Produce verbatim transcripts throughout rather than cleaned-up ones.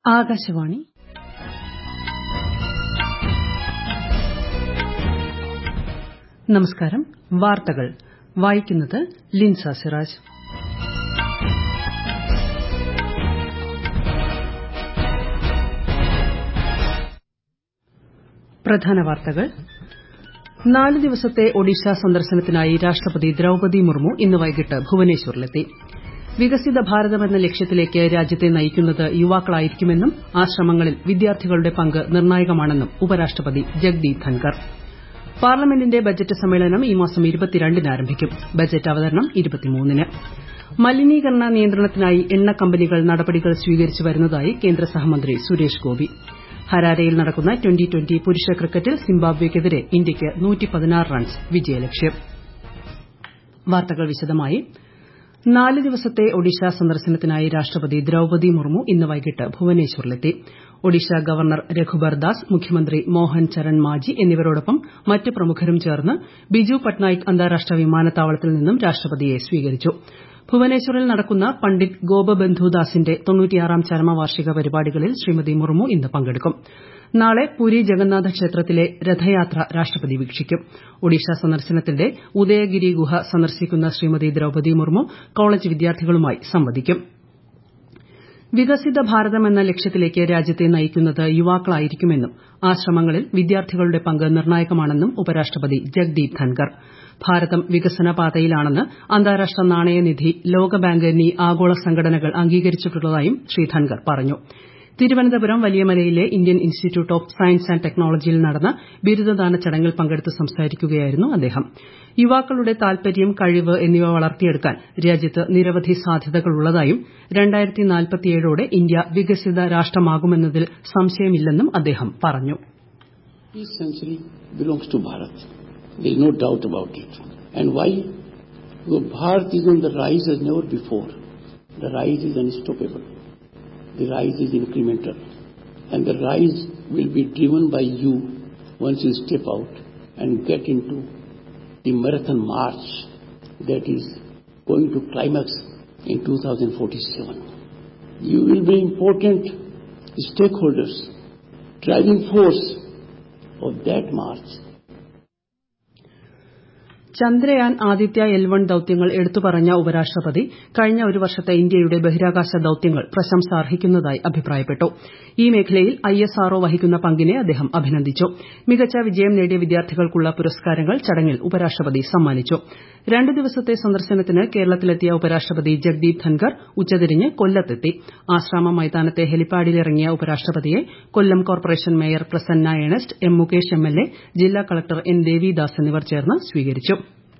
ആകാശവാണി. നമസ്കാരം. വാർത്തകൾ വായിക്കുന്നത് ലിൻസ സിറാജ്. പ്രധാന വാർത്തകൾ. നാല് ദിവസത്തെ ഒഡീഷ സന്ദർശനത്തിനായി രാഷ്ട്രപതി ദ്രൌപദി മുർമു ഇന്ന് വൈകിട്ട് ഭുവനേശ്വറിലെത്തി. വികസിത ഭാരതമെന്ന ലക്ഷ്യത്തിലേക്ക് രാജ്യത്തെ നയിക്കുന്നത് യുവാക്കളായിരിക്കുമെന്നും ആ ശ്രമങ്ങളിൽ വിദ്യാർത്ഥികളുടെ പങ്ക് നിർണായകമാണെന്നും ഉപരാഷ്ട്രപതി ജഗ്ദീപ് ധൻകർ. പാർലമെന്റിന്റെ ബജറ്റ് സമ്മേളനം ഈ മാസം ഇരുപത്തിരണ്ടിന് ആരംഭിക്കും. ബജറ്റ് അവതരണം ഇരുപത്തിമൂന്നിന്. മലിനീകരണ നിയന്ത്രണത്തിനായി എണ്ണ കമ്പനികൾ നടപടികൾ സ്വീകരിച്ചു വരുന്നതായി കേന്ദ്ര സഹമന്ത്രി സുരേഷ് ഗോപി. ഹരാരെയിൽ നടക്കുന്ന ട്വന്റി ട്വന്റി പുരുഷ ക്രിക്കറ്റിൽ സിംബാബ്വെയ്ക്കെതിരെ ഇന്ത്യയ്ക്ക് നൂറ്റി പതിനാറ് റൺസ് വിജയലക്ഷ്യം. വാർത്തകൾ വിശദമായി. നാല് ദിവസത്തെ ഒഡീഷ സന്ദർശനത്തിനായി രാഷ്ട്രപതി ദ്രൌപദി മുർമു ഇന്ന് വൈകിട്ട് ഭുവനേശ്വറിലെത്തി. ഒഡീഷ ഗവർണർ രഘുബർ ദാസ്, മുഖ്യമന്ത്രി മോഹൻ ചരൺ മാജി എന്നിവരോടൊപ്പം മറ്റ് പ്രമുഖരും ചേർന്ന് ബിജു പട്നായിക് അന്താരാഷ്ട്ര വിമാനത്താവളത്തിൽ നിന്നും രാഷ്ട്രപതിയെ സ്വീകരിച്ചു. ഭുവനേശ്വറിൽ നടക്കുന്ന പണ്ഡിറ്റ് ഗോപബന്ധു ദാസിന്റെ തൊണ്ണൂറ്റിയാറാം ചരമവാർഷിക പരിപാടികളിൽ ശ്രീമതി മുർമു ഇന്ന് പങ്കെടുക്കും. നാളെ പുരി ജഗന്നാഥ ക്ഷേത്രത്തിലെ രഥയാത്ര രാഷ്ട്രപതി വീക്ഷിക്കും. ഒഡീഷ സന്ദർശനത്തിനിടെ ഉദയഗിരി ഗുഹ സന്ദർശിക്കുന്ന ശ്രീമതി ദ്രൌപദി മുർമു കോളേജ് വിദ്യാർത്ഥികളുമായി സംവദിക്കും. വികസിത ഭാരതമെന്ന ലക്ഷ്യത്തിലേക്ക് രാജ്യത്തെ നയിക്കുന്നത് യുവാക്കളായിരിക്കുമെന്നും ആ ശ്രമങ്ങളിൽ വിദ്യാർത്ഥികളുടെ പങ്ക് നിർണായകമാണെന്നും ഉപരാഷ്ട്രപതി ജഗ്ദീപ് ധൻകർ. ഭാരതം വികസന പാതയിലാണെന്ന് അന്താരാഷ്ട്ര നാണയനിധി, ലോകബാങ്ക് എന്നീ ആഗോള സംഘടനകൾ അംഗീകരിച്ചിട്ടുള്ളതായും ശ്രീ ധൻകർ പറഞ്ഞു. തിരുവനന്തപുരം വലിയമലയിലെ Indian institute of science and ടെക്നോളജിയിൽ നടന്ന ബിരുദദാന ചടങ്ങിൽ പങ്കെടുത്ത് സംസാരിക്കുകയായിരുന്നു അദ്ദേഹം. യുവാക്കളുടെ താൽപര്യം, കഴിവ് എന്നിവ വളർത്തിയെടുക്കാൻ രാജ്യത്ത് നിരവധി സാധ്യതകളുള്ളതായും രണ്ടായിരത്തി നാൽപ്പത്തിയേഴോടെ ഇന്ത്യ വികസിത രാഷ്ട്രമാകുമെന്നതിൽ സംശയമില്ലെന്നും അദ്ദേഹം പറഞ്ഞു. This century belongs to Bharat. There is no doubt about it. And why? Because Bharat is on the rise as never before. The rise is unstoppable. The rise is incremental. And the rise will be driven by you once you step out and get into the marathon march that is going to climax in two thousand forty-seven. You will be important stakeholders, driving force of that march. Chandrayaan, Aditya L one ദൌത്യങ്ങൾ എടുത്തുപറഞ്ഞ ഉപരാഷ്ട്രപതി കഴിഞ്ഞ ഒരു വർഷത്തെ ഇന്ത്യയുടെ ബഹിരാകാശ ദൌത്യങ്ങൾ പ്രശംസാർഹിക്കുന്നതായി അഭിപ്രായപ്പെട്ടു. ഈ മേഖലയിൽ ഐ എസ് ആർ ഒ വഹിക്കുന്ന പങ്കിനെ അദ്ദേഹം അഭിനന്ദിച്ചു. മികച്ച വിജയം നേടിയ വിദ്യാർത്ഥികൾക്കുള്ള പുരസ്കാരങ്ങൾ ചടങ്ങിൽ ഉപരാഷ്ട്രപതി സമ്മാനിച്ചു. രണ്ട് ദിവസത്തെ സന്ദർശനത്തിന് കേരളത്തിലെത്തിയ ഉപരാഷ്ട്രപതി ജഗ്ദീപ് ധൻകർ ഉച്ചതിരിഞ്ഞ് കൊല്ലത്തെത്തി. ആശ്രാമം മൈതാനത്തെ ഹെലിപ്പാഡിലിറങ്ങിയ ഉപരാഷ്ട്രപതിയെ Kollam corporation mayor Prasanna Ernest, M Mukesh M L A, ജില്ലാ കളക്ടർ എൻ ദേവിദാസ് എന്നിവർ ചേർന്ന് സ്വീകരിച്ചു.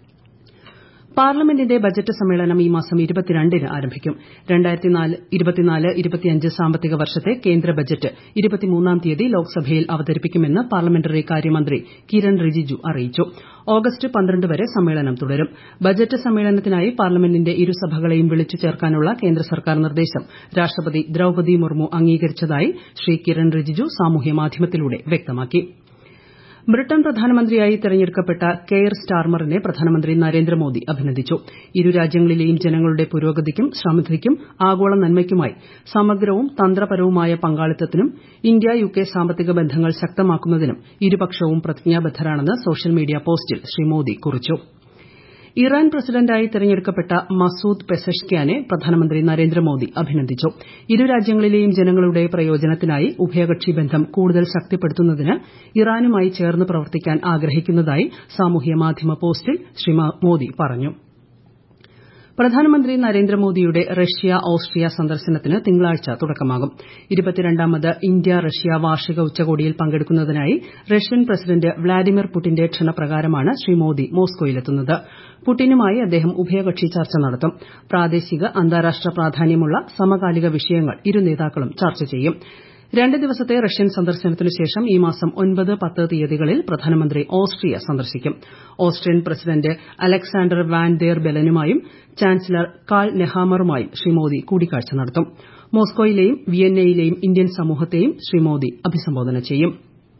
പാർലമെന്റിന്റെ ബജറ്റ് സമ്മേളനം ഈ മാസം ഇരുപത്തിരണ്ടിന് ആരംഭിക്കും. രണ്ടായിരത്തി ഇരുപത്തിനാല് ഇരുപത്തിയഞ്ച് സാമ്പത്തിക വർഷത്തെ കേന്ദ്ര ബജറ്റ് ഇരുപത്തിമൂന്നാം തീയതി ലോക്സഭയിൽ അവതരിപ്പിക്കുമെന്ന് പാർലമെന്ററി കാര്യമന്ത്രി കിരൺ റിജിജു അറിയിച്ചു. ഓഗസ്റ്റ് പന്ത്രണ്ട് വരെ സമ്മേളനം തുടരും. ബജറ്റ് സമ്മേളനത്തിനായി പാർലമെന്റിന്റെ ഇരുസഭകളെയും വിളിച്ചു ചേർക്കാനുള്ള കേന്ദ്ര സർക്കാർ നിർദ്ദേശം രാഷ്ട്രപതി ദ്രൌപദി മുർമു അംഗീകരിച്ചതായി ശ്രീ കിരൺ റിജിജു സാമൂഹ്യമാധ്യമത്തിലൂടെ വ്യക്തമാക്കി. ബ്രിട്ടൻ പ്രധാനമന്ത്രിയായി തെരഞ്ഞെടുക്കപ്പെട്ട കെയർ സ്റ്റാർമറിനെ പ്രധാനമന്ത്രി നരേന്ദ്രമോദി അഭിനന്ദിച്ചു. ഇരു രാജ്യങ്ങളിലെയും ജനങ്ങളുടെ പുരോഗതിക്കും സമൃദ്ധിക്കും ആഗോള നന്മയ്ക്കുമായി സമഗ്രവും തന്ത്രപരവുമായ പങ്കാളിത്തത്തിനും ഇന്ത്യ യു കെ സാമ്പത്തിക ബന്ധങ്ങൾ ശക്തമാക്കുന്നതിനും ഇരുപക്ഷവും പ്രതിജ്ഞാബദ്ധരാണെന്ന് സോഷ്യൽ മീഡിയ പോസ്റ്റിൽ ശ്രീ മോദി കുറിച്ചു. ഇറാൻ പ്രസിഡന്റായി തെരഞ്ഞെടുക്കപ്പെട്ട മസൂദ് പെസഷ്ക്യാനെ പ്രധാനമന്ത്രി നരേന്ദ്രമോദി അഭിനന്ദിച്ചു. ഇരു രാജ്യങ്ങളിലെയും ജനങ്ങളുടെ പ്രയോജനത്തിനായി ഉഭയകക്ഷി ബന്ധം കൂടുതൽ ശക്തിപ്പെടുത്തുന്നതിന് ഇറാനുമായി ചേർന്ന് പ്രവർത്തിക്കാൻ ആഗ്രഹിക്കുന്നതായി സാമൂഹ്യ മാധ്യമ പോസ്റ്റിൽ ശ്രീ മോദി പറഞ്ഞു. പ്രധാനമന്ത്രി നരേന്ദ്രമോദിയുടെ റഷ്യ, ഓസ്ട്രിയ സന്ദർശനത്തിന് തിങ്കളാഴ്ച തുടക്കമാകും. ഇരുപത്തിരണ്ടാമത് ഇന്ത്യ റഷ്യ വാർഷിക ഉച്ചകോടിയിൽ പങ്കെടുക്കുന്നതിനായി റഷ്യൻ പ്രസിഡന്റ് വ്ളാഡിമിർ പുടിന്റെ ക്ഷണപ്രകാരമാണ് ശ്രീ മോദി മോസ്കോയിലെത്തുന്നത്. പുടിനുമായി അദ്ദേഹം ഉഭയകക്ഷി ചർച്ച നടത്തും. പ്രാദേശിക, അന്താരാഷ്ട്ര പ്രാധാന്യമുള്ള സമകാലിക വിഷയങ്ങൾ ഇരു നേതാക്കളും ചർച്ച ചെയ്യും. രണ്ട് ദിവസത്തെ റഷ്യൻ സന്ദർശനത്തിനു ശേഷം ഈ മാസം ഒൻപത്, പത്ത് തീയതികളിൽ പ്രധാനമന്ത്രി ഓസ്ട്രിയ സന്ദർശിക്കും. Austrian president Alexander van der ബെലനുമായും ചാൻസലർ കാൾ നെഹാമറുമായും ശ്രീ മോദി കൂടിക്കാഴ്ച നടത്തും. മോസ്കോയിലെയും വിയന്നയിലെയും ഇന്ത്യൻ സമൂഹത്തെയും ശ്രീ മോദി അഭിസംബോധന ചെയ്യും.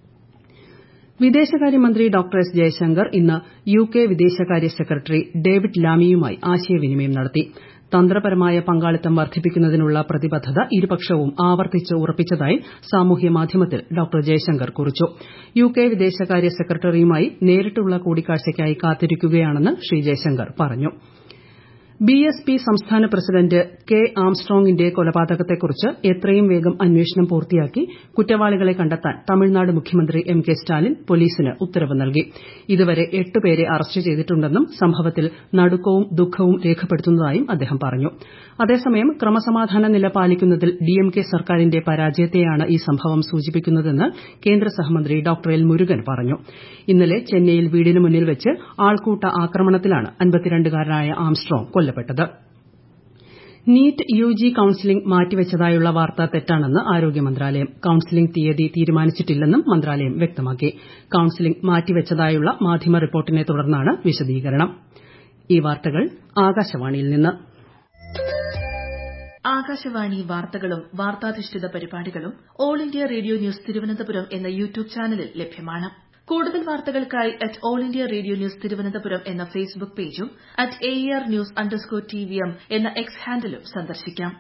വിദേശകാര്യമന്ത്രി ഡോക്ടർ എസ് ജയശങ്കർ ഇന്ന് യു കെ വിദേശകാര്യ സെക്രട്ടറി ഡേവിഡ് ലാമിയുമായി ആശയവിനിമയം നടത്തി. തന്ത്രപരമായ പങ്കാളിത്തം വർദ്ധിപ്പിക്കുന്നതിനുള്ള പ്രതിബദ്ധത ഇരുപക്ഷവും ആവർത്തിച്ച് ഉറപ്പിച്ചതായി സാമൂഹ്യ മാധ്യമത്തിൽ ഡോക്ടർ ജയശങ്കർ കുറിച്ചു. യുകെ വിദേശകാര്യ സെക്രട്ടറിയുമായി നേരിട്ടുള്ള കൂടിക്കാഴ്ചയ്ക്കായി കാത്തിരിക്കുകയാണെന്ന് ശ്രീ ജയശങ്കർ പറഞ്ഞു. ബി എസ് പി സംസ്ഥാന പ്രസിഡന്റ് കെ ആംസ്ട്രോങ്ങിന്റെ കൊലപാതകത്തെക്കുറിച്ച് എത്രയും വേഗം അന്വേഷണം പൂർത്തിയാക്കി കുറ്റവാളികളെ കണ്ടെത്താൻ തമിഴ്നാട് മുഖ്യമന്ത്രി എം കെ സ്റ്റാലിൻ പോലീസിന് ഉത്തരവ് നൽകി. ഇതുവരെ എട്ട് പേരെ അറസ്റ്റ് ചെയ്തിട്ടുണ്ടെന്നും സംഭവത്തിൽ നടുക്കവും ദുഃഖവും രേഖപ്പെടുത്തുന്നതായും അദ്ദേഹം പറഞ്ഞു. അതേസമയം ക്രമസമാധാന നില പാലിക്കുന്നതിൽ ഡിഎംകെ സർക്കാരിന്റെ പരാജയത്തെയാണ് ഈ സംഭവം സൂചിപ്പിക്കുന്നതെന്ന് കേന്ദ്ര സഹമന്ത്രി ഡോക്ടർ എൽ മുരുകൻ പറഞ്ഞു. ഇന്നലെ ചെന്നൈയിൽ വീടിന് മുന്നിൽ വെച്ച് ആൾക്കൂട്ട ആക്രമണത്തിലാണ് അൻപത്തിരണ്ടുകാരനായ ആംസ്ട്രോങ് കൊല്ലപ്പെട്ടത്. നീറ്റ് യുജി കൌൺസിലിംഗ് മാറ്റിവച്ചതായുള്ള വാർത്ത തെറ്റാണെന്ന് ആരോഗ്യ മന്ത്രാലയം. കൌൺസിലിംഗ് തീയതി തീരുമാനിച്ചിട്ടില്ലെന്നും മന്ത്രാലയം വ്യക്തമാക്കി. കൌൺസിലിംഗ് മാറ്റിവച്ചതായുള്ള മാധ്യമ റിപ്പോർട്ടിനെ തുടർന്നാണ് വിശദീകരണം. ഈ വാർത്തകൾ ആകാശവാണിയിൽ നിന്ന്. ആകാശവാണി വാർത്തകളും വാർത്താധിഷ്ഠിത പരിപാടികളും all India radio news Thiruvananthapuram എന്ന യൂട്യൂബ് ചാനലിൽ ലഭ്യമാണ്. കൂടുതൽ വാർത്തകൾക്കായി at all India radio news Thiruvananthapuram എന്ന ഫേസ്ബുക്ക് പേജും at A R news underscore T V M എന്ന എക്സ് ഹാൻഡിലും സന്ദർശിക്കാം.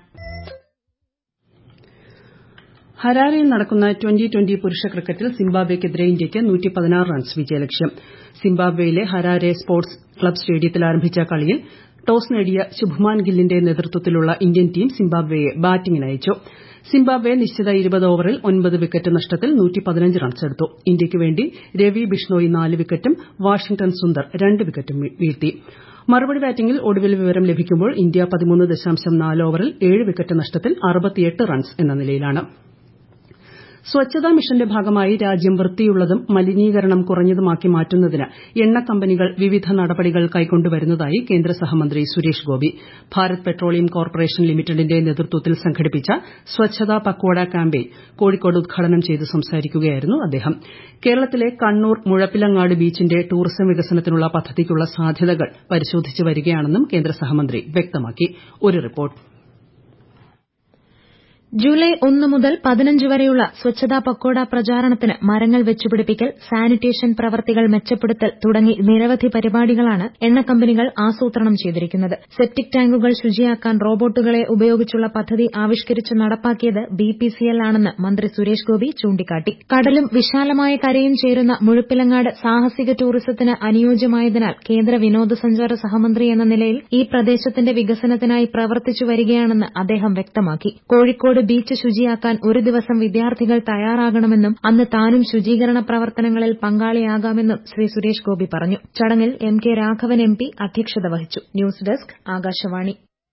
ഹരാരെയിൽ നടക്കുന്ന ട്വന്റി ട്വന്റി പുരുഷ ക്രിക്കറ്റിൽ സിംബാബ്വെയ്ക്കെതിരെ ഇന്ത്യയ്ക്ക് നൂറ്റി പതിനാറ് റൺസ് വിജയലക്ഷ്യം. സിംബാബ്വെയിലെ ഹരാരെ സ്പോർട്സ് ക്ലബ് സ്റ്റേഡിയത്തിൽ ആരംഭിച്ച കളിയിൽ ടോസ് നേടിയ ശുഭ്മാൻ ഗില്ലിന്റെ നേതൃത്വത്തിലുള്ള ഇന്ത്യൻ ടീം സിംബാബ്വെയെ ബാറ്റിംഗിനയച്ചു. സിംബാബ്വെ നിശ്ചിത ഇരുപത് ഓവറിൽ ഒൻപത് വിക്കറ്റ് നഷ്ടത്തിൽ നൂറ്റി പതിനഞ്ച് റൺസ് എടുത്തു. ഇന്ത്യയ്ക്ക് വേണ്ടി രവി ബിഷ്ണോയി നാല് വിക്കറ്റും വാഷിംഗ്ടൺ സുന്ദർ രണ്ട് വിക്കറ്റും വീഴ്ത്തി. മറുപടി ബാറ്റിംഗിൽ ഒടുവിൽ വിവരം ലഭിക്കുമ്പോൾ ഇന്ത്യ പതിമൂന്ന് ദശാംശം നാല് ഓവറിൽ ഏഴ് വിക്കറ്റ് നഷ്ടത്തിൽ അറുപത്തിയെട്ട് റൺസ് എന്ന നിലയിലാണ്. സ്വച്ഛതാ മിഷന്റെ ഭാഗമായി രാജ്യം വൃത്തിയുള്ളതും മലിനീകരണം കുറഞ്ഞതുമാക്കി മാറ്റുന്നതിന് എണ്ണ കമ്പനികൾ വിവിധ നടപടികൾ കൈക്കൊണ്ടുവരുന്നതായി കേന്ദ്ര സഹമന്ത്രി സുരേഷ് ഗോപി. ഭാരത് പെട്രോളിയം കോർപ്പറേഷൻ ലിമിറ്റഡിന്റെ നേതൃത്വത്തിൽ സംഘടിപ്പിച്ച സ്വച്ഛതാ പക്വാഡ ക്യാമ്പയിൻ കോഴിക്കോട് ഉദ്ഘാടനം ചെയ്ത് സംസാരിക്കുകയായിരുന്നു അദ്ദേഹം. കേരളത്തിലെ കണ്ണൂർ മുഴപ്പിലങ്ങാട് ബീച്ചിന്റെ ടൂറിസം വികസനത്തിനുള്ള പദ്ധതിക്കുള്ള സാധ്യതകൾ പരിശോധിച്ചു വരികയാണെന്നും കേന്ദ്ര സഹമന്ത്രി വ്യക്തമാക്കി. ഒരു റിപ്പോർട്ട്. ജൂലൈ ഒന്ന് മുതൽ പതിനഞ്ച് വരെയുള്ള സ്വച്ഛതാ പക്വാഡ പ്രചാരണത്തിന് മരങ്ങൾ വെച്ചുപിടിപ്പിക്കൽ, സാനിറ്റേഷൻ പ്രവർത്തികൾ മെച്ചപ്പെടുത്തൽ തുടങ്ങി നിരവധി പരിപാടികളാണ് എണ്ണ കമ്പനികൾ ആസൂത്രണം ചെയ്തിരിക്കുന്നത്. സെപ്റ്റിക് ടാങ്കുകൾ ശുചിയാക്കാൻ റോബോട്ടുകളെ ഉപയോഗിച്ചുള്ള പദ്ധതി ആവിഷ്കരിച്ച് നടപ്പാക്കിയത് ബിപിസിഎൽ ആണെന്ന് മന്ത്രി സുരേഷ് ഗോപി ചൂണ്ടിക്കാട്ടി. കടലും വിശാലമായ കരയും ചേരുന്ന മുഴപ്പിലങ്ങാട് സാഹസിക ടൂറിസത്തിന് അനുയോജ്യമായതിനാൽ കേന്ദ്ര വിനോദസഞ്ചാര സഹമന്ത്രി എന്ന നിലയിൽ ഈ പ്രദേശത്തിന്റെ വികസനത്തിനായി പ്രവർത്തിച്ചു വരികയാണെന്ന് അദ്ദേഹം വ്യക്തമാക്കി. കോഴിക്കോട് ബീച്ച് ശുചിയാക്കാൻ ഒരു ദിവസം വിദ്യാർത്ഥികൾ തയ്യാറാകണമെന്നും അന്ന് താനും ശുചീകരണ പ്രവർത്തനങ്ങളിൽ പങ്കാളിയാകാമെന്നും ശ്രീ സുരേഷ് ഗോപി പറഞ്ഞു. ചടങ്ങിൽ M K Raghavan M P അധ്യക്ഷത വഹിച്ചു. News desk Akashvani.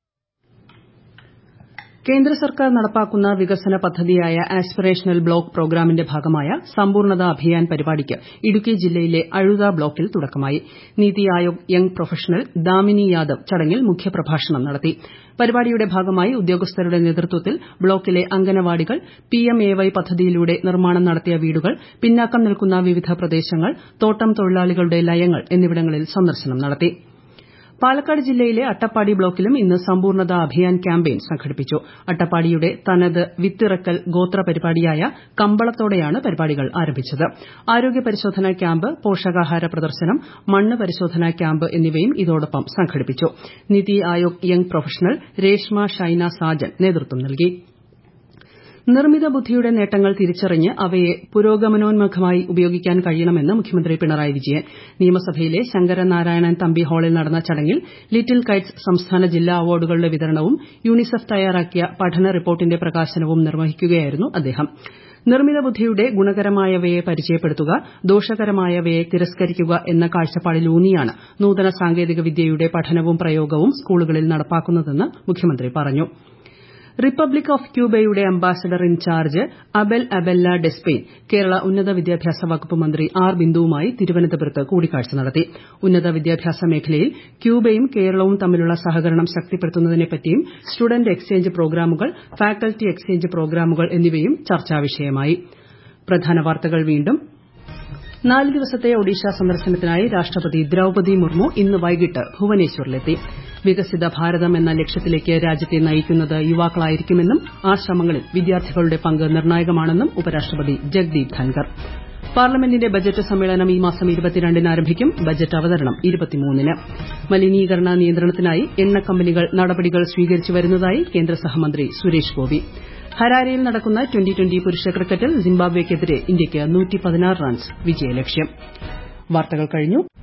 കേന്ദ്ര സർക്കാർ നടപ്പാക്കുന്ന വികസന പദ്ധതിയായ ആസ്പിറേഷണൽ ബ്ലോക്ക് പ്രോഗ്രാമിന്റെ ഭാഗമായ സമ്പൂർണ്ണത അഭിയാൻ പരിപാടിക്ക് ഇടുക്കി ജില്ലയിലെ അഴുത ബ്ലോക്കിൽ തുടക്കമായി. നീതി ആയോഗ് യങ് പ്രൊഫഷണൽ ദാമിനി യാദവ് ചടങ്ങിൽ മുഖ്യപ്രഭാഷണം നടത്തി. പരിപാടിയുടെ ഭാഗമായി ഉദ്യോഗസ്ഥരുടെ നേതൃത്വത്തിൽ ബ്ലോക്കിലെ അംഗനവാടികൾ, പിഎംഎവൈ പദ്ധതിയിലൂടെ നിർമ്മാണം നടത്തിയ വീടുകൾ, പിന്നാക്കം നിൽക്കുന്ന വിവിധ പ്രദേശങ്ങൾ, തോട്ടം തൊഴിലാളികളുടെ ലയങ്ങൾ എന്നിവിടങ്ങളിൽ സന്ദർശനം നടത്തി. പാലക്കാട് ജില്ലയിലെ അട്ടപ്പാടി ബ്ലോക്കിലും ഇന്ന് സമ്പൂർണ്ണത അഭിയാൻ ക്യാമ്പയിൻ സംഘടിപ്പിച്ചു. അട്ടപ്പാടിയുടെ തനത് വിത്തിറക്കൽ ഗോത്ര പരിപാടിയായ കമ്പളത്തോടെയാണ് പരിപാടികൾ ആരംഭിച്ചത്. ആരോഗ്യ പരിശോധനാ ക്യാമ്പ്, പോഷകാഹാര പ്രദർശനം, മണ്ണ് പരിശോധനാ ക്യാമ്പ് എന്നിവയും ഇതോടൊപ്പം സംഘടിപ്പിച്ചു. നിതി ആയോഗ് യങ് പ്രൊഫഷണൽ രേഷ്മ ഷൈന സാജൻ നേതൃത്വം നൽകി. നിർമ്മിത ബുദ്ധിയുടെ നേട്ടങ്ങൾ തിരിച്ചറിഞ്ഞ് അവയെ പുരോഗമനോന്മുഖമായി ഉപയോഗിക്കാൻ കഴിയണമെന്ന് മുഖ്യമന്ത്രി പിണറായി വിജയൻ. നിയമസഭയിലെ ശങ്കരനാരായണൻ തമ്പി ഹാളിൽ നടന്ന ചടങ്ങിൽ ലിറ്റിൽ കൈറ്റ്സ് സംസ്ഥാന ജില്ലാ അവാർഡുകളുടെ വിതരണവും യൂണിസെഫ് തയ്യാറാക്കിയ പഠന റിപ്പോർട്ടിന്റെ പ്രകാശനവും നിർവഹിക്കുകയായിരുന്നു അദ്ദേഹം. നിർമ്മിത ബുദ്ധിയുടെ ഗുണകരമായവയെ പരിചയപ്പെടുത്തുക, ദോഷകരമായവയെ തിരസ്കരിക്കുക എന്ന കാഴ്ചപ്പാടിലൂന്നിയാണ് നൂതന സാങ്കേതിക വിദ്യയുടെ പഠനവും പ്രയോഗവും സ്കൂളുകളിൽ നടപ്പാക്കുന്നതെന്ന് മുഖ്യമന്ത്രി പറഞ്ഞു. റിപ്പബ്ലിക് ഓഫ് ക്യൂബയുടെ ambassador in charge Abel Abella Despaigne Kerala ഉന്നത വിദ്യാഭ്യാസ വകുപ്പ് മന്ത്രി ആർ ബിന്ദുവുമായി തിരുവനന്തപുരത്ത് കൂടിക്കാഴ്ച നടത്തി. ഉന്നത വിദ്യാഭ്യാസ മേഖലയിൽ ക്യൂബയും കേരളവും തമ്മിലുള്ള സഹകരണം ശക്തിപ്പെടുത്തുന്നതിനെപ്പറ്റിയും സ്റ്റുഡന്റ് എക്സ്ചേഞ്ച് പ്രോഗ്രാമുകൾ, ഫാക്കൽറ്റി എക്സ്ചേഞ്ച് പ്രോഗ്രാമുകൾ എന്നിവയും ചർച്ചാവിഷയമായി. പ്രധാന വാർത്തകൾ വീണ്ടും. നാല് ദിവസത്തെ ഒഡീഷ സന്ദർശനത്തിനായി രാഷ്ട്രപതി ദ്രൌപദി മുർമു ഇന്ന് വൈകിട്ട് ഭുവനേശ്വറിലെത്തി. വികസിത ഭാരതം എന്ന ലക്ഷ്യത്തിലേക്ക് രാജ്യത്തെ നയിക്കുന്നത് യുവാക്കളായിരിക്കുമെന്നും ആ ശ്രമങ്ങളിൽ വിദ്യാർത്ഥികളുടെ പങ്ക് നിർണായകമാണെന്നും ഉപരാഷ്ട്രപതി ജഗ്ദീപ് ധൻകർ. പാർലമെന്റിന്റെ ബജറ്റ് സമ്മേളനം ഈ മാസം ഇരുപത്തിരണ്ടിന് ആരംഭിക്കും. ബജറ്റ് അവതരണം ഇരുപത്തിമൂന്നിന്. മലിനീകരണ നിയന്ത്രണത്തിനായി എണ്ണ കമ്പനികൾ നടപടികൾ സ്വീകരിച്ചു വരുന്നതായി കേന്ദ്ര സഹമന്ത്രി സുരേഷ് ഗോപി. ഹരാരെയിൽ നടക്കുന്ന ട്വന്റി ട്വന്റി പുരുഷ ക്രിക്കറ്റിൽ സിംബാബ്വെയ്ക്കെതിരെ ഇന്ത്യയ്ക്ക് നൂറ്റി പതിനാറ് റൺസ് വിജയലക്ഷ്യം. വാർത്തകൾ കഴിഞ്ഞു.